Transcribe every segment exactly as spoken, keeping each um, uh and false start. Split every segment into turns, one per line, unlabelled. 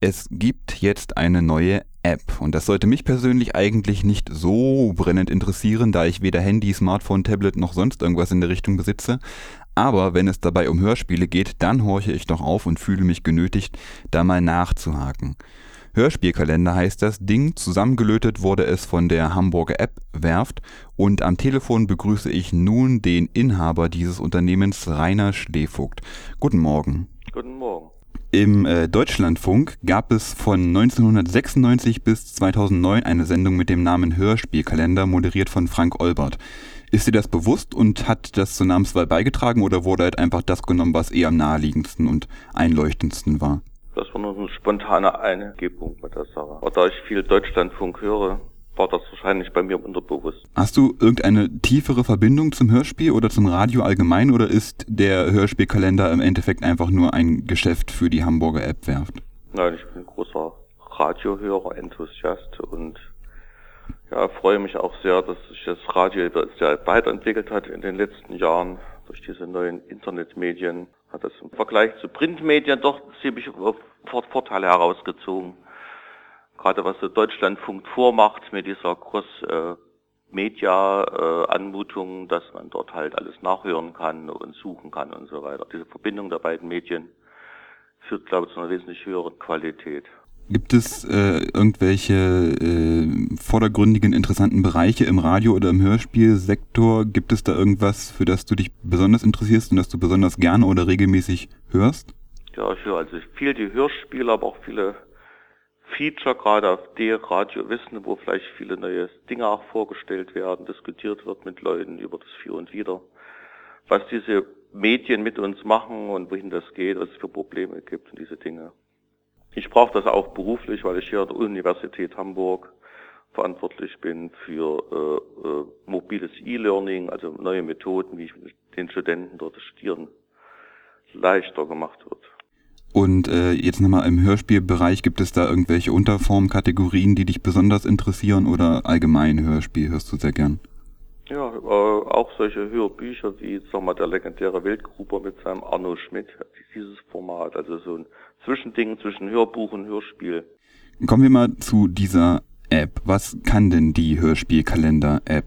Es gibt jetzt eine neue App und das sollte mich persönlich eigentlich nicht so brennend interessieren, da ich weder Handy, Smartphone, Tablet noch sonst irgendwas in der Richtung besitze. Aber wenn es dabei um Hörspiele geht, dann horche ich doch auf und fühle mich genötigt, da mal nachzuhaken. Hörspielkalender heißt das Ding, zusammengelötet wurde es von der Hamburger App-Werft und am Telefon begrüße ich nun den Inhaber dieses Unternehmens, Rainer Schlevogt. Guten Morgen.
Guten Morgen.
Im äh, Deutschlandfunk gab es von neunzehnhundertsechsundneunzig bis zweitausendneun eine Sendung mit dem Namen Hörspielkalender, moderiert von Frank Olbert. Ist dir das bewusst und hat das zur Namenswahl beigetragen oder wurde halt einfach das genommen, was eher am naheliegendsten und einleuchtendsten war?
Das war nur eine spontane Eingebung bei der Sache. Aber da ich viel Deutschlandfunk höre, war das wahrscheinlich bei mir unterbewusst.
Hast du irgendeine tiefere Verbindung zum Hörspiel oder zum Radio allgemein oder ist der Hörspielkalender im Endeffekt einfach nur ein Geschäft für die Hamburger App-Werft?
Nein, ich bin ein großer Radiohörer, Enthusiast und ja, freue mich auch sehr, dass sich das Radio sehr weiterentwickelt hat in den letzten Jahren durch diese neuen Internetmedien. Hat das im Vergleich zu Printmedien doch ziemlich Vorteile herausgezogen. Gerade was der Deutschlandfunk vormacht mit dieser Cross-Media-Anmutung, dass man dort halt alles nachhören kann und suchen kann und so weiter. Diese Verbindung der beiden Medien führt, glaube ich, zu einer wesentlich höheren Qualität.
Gibt es äh, irgendwelche äh, vordergründigen, interessanten Bereiche im Radio- oder im Hörspielsektor? Gibt es da irgendwas, für das du dich besonders interessierst und das du besonders gerne oder regelmäßig hörst?
Ja, ich höre also viel die Hörspiele, aber auch viele Feature, gerade auf D-Radio Wissen, wo vielleicht viele neue Dinge auch vorgestellt werden, diskutiert wird mit Leuten über das Für und Wider. Was diese Medien mit uns machen und wohin das geht, was es für Probleme gibt und diese Dinge. Ich brauche das auch beruflich, weil ich hier an der Universität Hamburg verantwortlich bin für äh, äh, mobiles E-Learning, also neue Methoden, wie den Studenten dort das Studieren leichter gemacht wird.
Und äh, jetzt nochmal im Hörspielbereich, gibt es da irgendwelche Unterformkategorien, die dich besonders interessieren oder allgemein Hörspiel hörst du sehr gern?
Ja, äh, auch solche Hörbücher wie, sag mal, der legendäre Weltgruber mit seinem Arno Schmidt, dieses Format, also so ein Zwischending zwischen Hörbuch und Hörspiel.
Kommen wir mal zu dieser App. Was kann denn die Hörspielkalender-App?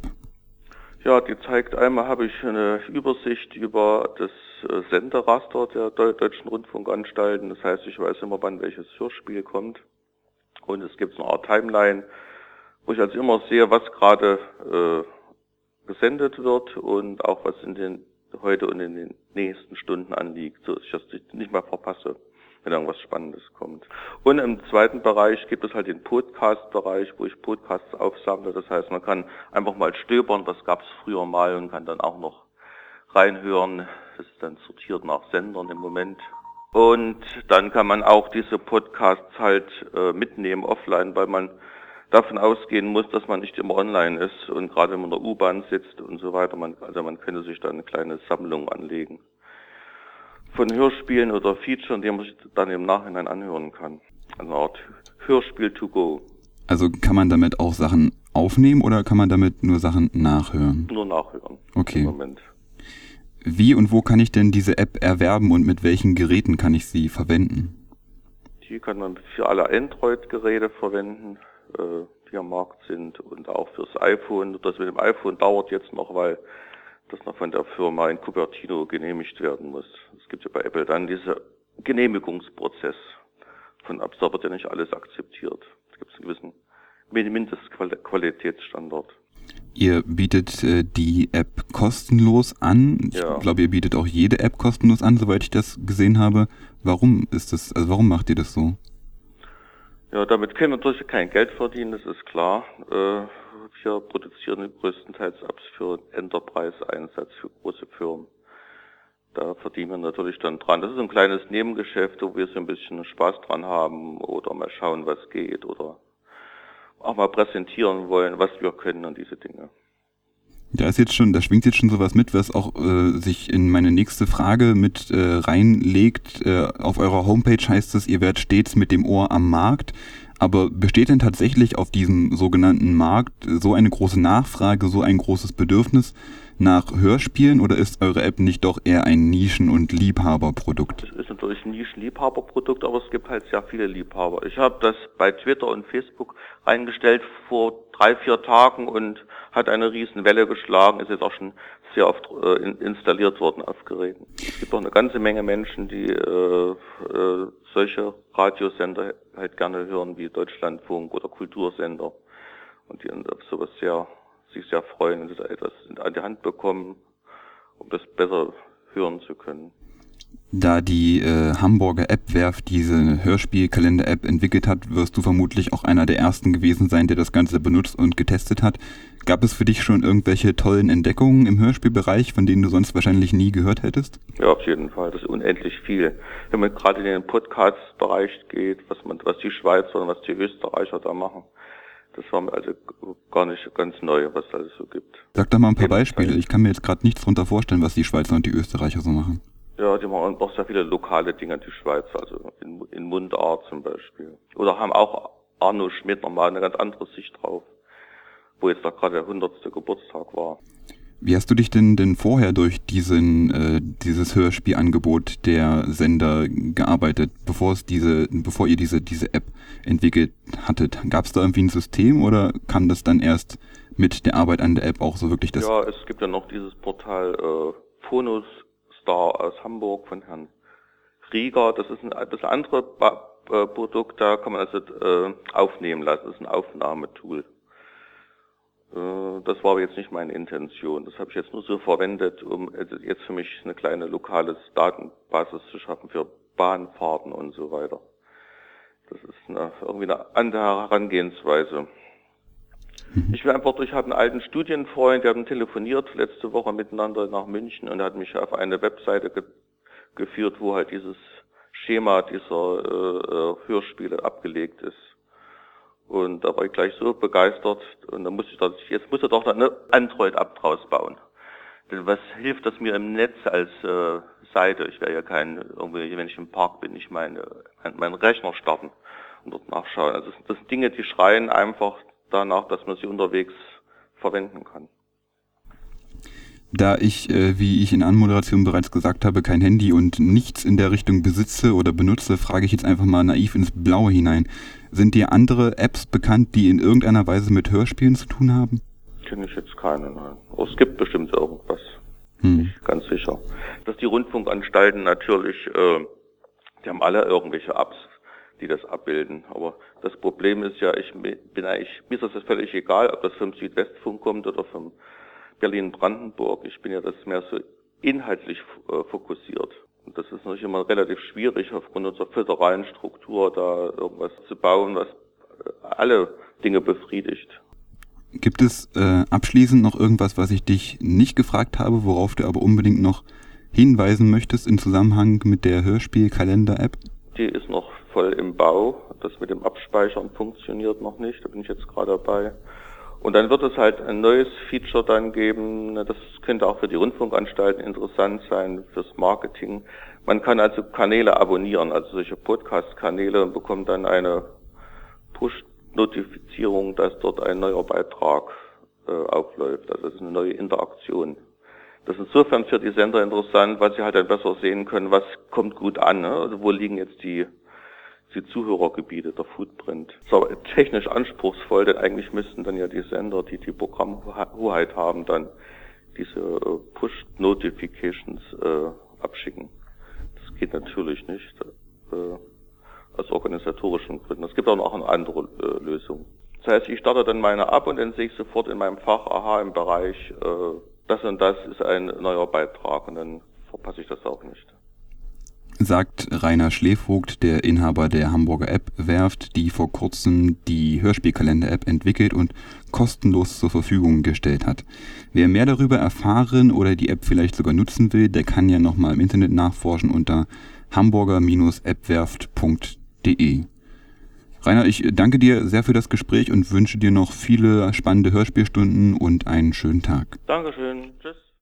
Ja, die zeigt einmal, habe ich eine Übersicht über das Senderaster der Deutschen Rundfunkanstalten. Das heißt, ich weiß immer, wann welches Hörspiel kommt. Und es gibt so eine Art Timeline, wo ich also immer sehe, was gerade äh, gesendet wird und auch was in den heute und in den nächsten Stunden anliegt, so dass ich das nicht mehr verpasse, wenn irgendwas Spannendes kommt. Und im zweiten Bereich gibt es halt den Podcast-Bereich, wo ich Podcasts aufsammle. Das heißt, man kann einfach mal stöbern, was gab es früher mal und kann dann auch noch reinhören. Das ist dann sortiert nach Sendern im Moment. Und dann kann man auch diese Podcasts halt äh, mitnehmen offline, weil man davon ausgehen muss, dass man nicht immer online ist und gerade wenn man in der U-Bahn sitzt und so weiter. Man, also man könnte sich da eine kleine Sammlung anlegen von Hörspielen oder Features, die man sich dann im Nachhinein anhören kann. Eine Art Hörspiel to go.
Also kann man damit auch Sachen aufnehmen oder kann man damit nur Sachen nachhören?
Nur nachhören.
Okay.
Im Moment.
Wie und wo kann ich denn diese App erwerben und mit welchen Geräten kann ich sie verwenden?
Die kann man für alle Android-Geräte verwenden, äh, die am Markt sind und auch fürs iPhone. Das mit dem iPhone dauert jetzt noch, weil das noch von der Firma in Cupertino genehmigt werden muss. Es gibt ja bei Apple dann diesen Genehmigungsprozess von Apps, da wird ja nicht alles akzeptiert. Da gibt es einen gewissen Mindestqualitätsstandard.
Ihr bietet äh, die App kostenlos an. Ich
ja.
glaube, ihr bietet auch jede App kostenlos an, soweit ich das gesehen habe. Warum ist das, also warum macht ihr das so?
Ja, damit können wir natürlich kein Geld verdienen, das ist klar. Äh, wir produzieren größtenteils Apps für Enterprise-Einsatz für große Firmen. Da verdienen wir natürlich dann dran. Das ist ein kleines Nebengeschäft, wo wir so ein bisschen Spaß dran haben oder mal schauen, was geht oder auch mal präsentieren wollen, was wir können und diese Dinge.
Da ist jetzt schon, da schwingt jetzt schon sowas mit, was auch äh, sich in meine nächste Frage mit äh, reinlegt. Äh, auf eurer Homepage heißt es, ihr werdet stets mit dem Ohr am Markt. Aber besteht denn tatsächlich auf diesem sogenannten Markt so eine große Nachfrage, so ein großes Bedürfnis, nach Hörspielen oder ist eure App nicht doch eher ein Nischen- und Liebhaberprodukt?
Es ist natürlich ein Nischen-Liebhaberprodukt, aber es gibt halt sehr viele Liebhaber. Ich habe das bei Twitter und Facebook reingestellt vor drei, vier Tagen und hat eine riesen Welle geschlagen, ist jetzt auch schon sehr oft äh, in, installiert worden auf Geräten. Es gibt auch eine ganze Menge Menschen, die äh, äh, solche Radiosender halt gerne hören, wie Deutschlandfunk oder Kultursender, und die auf sowas sehr, sich sehr freuen und da etwas an die Hand bekommen, um das besser hören zu können.
Da die äh, Hamburger App-Werft diese Hörspielkalender-App entwickelt hat, wirst du vermutlich auch einer der ersten gewesen sein, der das Ganze benutzt und getestet hat. Gab es für dich schon irgendwelche tollen Entdeckungen im Hörspielbereich, von denen du sonst wahrscheinlich nie gehört hättest?
Ja, auf jeden Fall. Das ist unendlich viel. Wenn man gerade in den Podcast-Bereich geht, was man, was die Schweizer und was die Österreicher da machen, das war mir also gar nicht ganz neu, was es alles so gibt.
Sag doch mal ein paar Beispiele. Ich kann mir jetzt gerade nichts darunter vorstellen, was die Schweizer und die Österreicher so machen.
Ja, die machen auch sehr viele lokale Dinge, die Schweizer, also in, in Mundart zum Beispiel. Oder haben auch Arno Schmidt nochmal eine ganz andere Sicht drauf, wo jetzt da gerade der hundertste Geburtstag war.
Wie hast du dich denn denn vorher durch diesen äh, dieses Hörspielangebot der Sender gearbeitet, bevor es diese, bevor ihr diese diese App entwickelt hattet? Gab es da irgendwie ein System oder kam das dann erst mit der Arbeit an der App auch so wirklich das?
Ja, es gibt ja noch dieses Portal äh, Phonos Star aus Hamburg von Herrn Rieger. Das ist ein das andere ba- äh, Produkt, da kann man also äh, aufnehmen lassen. Das ist ein Aufnahmetool. Das war aber jetzt nicht meine Intention. Das habe ich jetzt nur so verwendet, um jetzt für mich eine kleine lokale Datenbasis zu schaffen für Bahnfahrten und so weiter. Das ist eine, irgendwie eine andere Herangehensweise. Mhm. Ich bin einfach durch, ich habe einen alten Studienfreund, wir haben telefoniert letzte Woche miteinander nach München und er hat mich auf eine Webseite ge- geführt, wo halt dieses Schema dieser äh, Hörspiele abgelegt ist. Und da war ich gleich so begeistert und dann musste ich da, jetzt muss er doch eine Android-App draus bauen. Denn was hilft das mir im Netz als äh, Seite? Ich werde ja kein, irgendwie, wenn ich im Park bin, nicht meine, meinen Rechner starten und dort nachschauen. Also das, das sind Dinge, die schreien einfach danach, dass man sie unterwegs verwenden kann.
Da ich, äh, wie ich in Anmoderation bereits gesagt habe, kein Handy und nichts in der Richtung besitze oder benutze, frage ich jetzt einfach mal naiv ins Blaue hinein. Sind dir andere Apps bekannt, die in irgendeiner Weise mit Hörspielen zu tun haben?
Kenne ich jetzt keine, nein. Aber es gibt bestimmt irgendwas.
Hm.
Nicht ganz sicher. Dass die Rundfunkanstalten natürlich, äh, die haben alle irgendwelche Apps, die das abbilden. Aber das Problem ist ja, ich bin eigentlich, mir ist das jetzt völlig egal, ob das vom Südwestfunk kommt oder vom Berlin-Brandenburg. Ich bin ja das mehr so inhaltlich äh, fokussiert. Und das ist natürlich immer relativ schwierig, aufgrund unserer föderalen Struktur da irgendwas zu bauen, was äh, alle Dinge befriedigt.
Gibt es äh, abschließend noch irgendwas, was ich dich nicht gefragt habe, worauf du aber unbedingt noch hinweisen möchtest im Zusammenhang mit der Hörspiel-Kalender-App?
Die ist noch voll im Bau. Das mit dem Abspeichern funktioniert noch nicht. Da bin ich jetzt gerade dabei. Und dann wird es halt ein neues Feature dann geben, das könnte auch für die Rundfunkanstalten interessant sein, fürs Marketing. Man kann also Kanäle abonnieren, also solche Podcast-Kanäle, und bekommt dann eine Push-Notifizierung, dass dort ein neuer Beitrag äh, aufläuft. Also das ist eine neue Interaktion. Das ist insofern für die Sender interessant, weil sie halt dann besser sehen können, was kommt gut an, ne? Also wo liegen jetzt die die Zuhörergebiete, der Footprint. Das ist aber technisch anspruchsvoll, denn eigentlich müssten dann ja die Sender, die die Programmhoheit haben, dann diese äh, Push-Notifications äh, abschicken. Das geht natürlich nicht, äh, aus organisatorischen Gründen. Es gibt auch noch eine andere äh, Lösung. Das heißt, ich starte dann meine ab und dann sehe ich sofort in meinem Fach, aha, im Bereich, äh, das und das ist ein neuer Beitrag und dann verpasse ich das auch nicht.
Sagt Rainer Schlevogt, der Inhaber der Hamburger App-Werft, die vor kurzem die Hörspielkalender-App entwickelt und kostenlos zur Verfügung gestellt hat. Wer mehr darüber erfahren oder die App vielleicht sogar nutzen will, der kann ja nochmal im Internet nachforschen unter hamburger App-werft punkt de. Rainer, ich danke dir sehr für das Gespräch und wünsche dir noch viele spannende Hörspielstunden und einen schönen Tag.
Dankeschön. Tschüss.